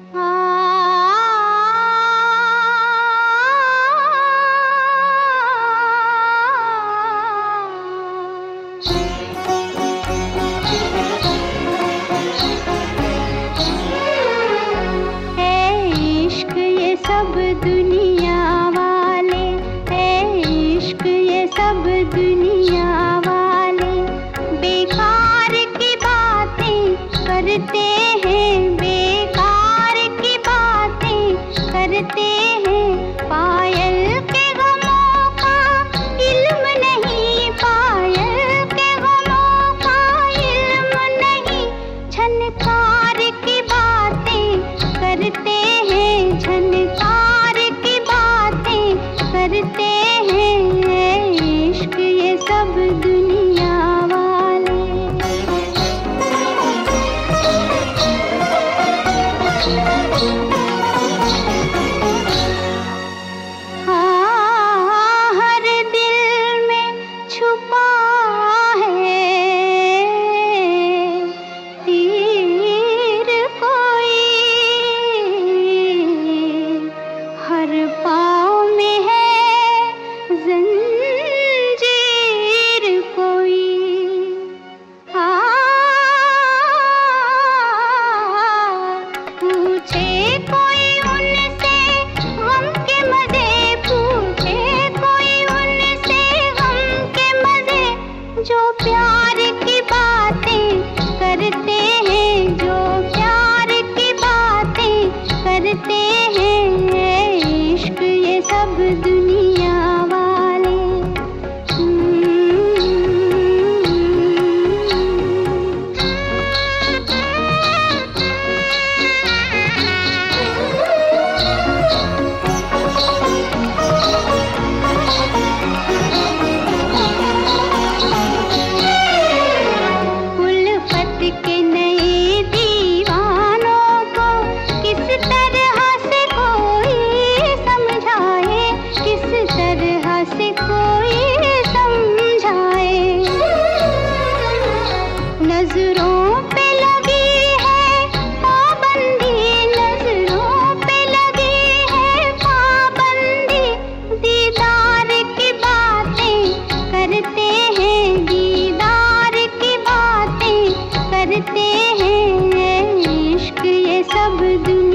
सब दुनिया वाले, इश्क ये सब दुनिया वाले बेकार की बातें करते हैं, बेकार की बातें करते हैं। पायल के गमों का इल्म नहीं, पायल के गमों का इल्म नहीं। झनकार की बातें करते हैं, झनकार की बातें करते हैं। इश्क ये सब दुनिया वाले। हाँ, हर दिल में छुपा है तीर कोई, हर पाँव में है जंजीर कोई। पूछे कोई उनसे गम के मजे, पूछे कोई उनसे गम के मजे। जो प्यार की बातें करते हैं, जो प्यार की बातें करते हैं। इश्क ये सब दुनिया वाले। उल्फत के नए दीवानों को किस तरह से कोई समझाए, किस तरह से कोई समझाए। नजरों पे लगी है पाबंदी, नजरों पे लगी है पाबंदी। दीदार की बातें करते हैं, दीदार की बातें करते हैं। इश्क ये सब दुनिया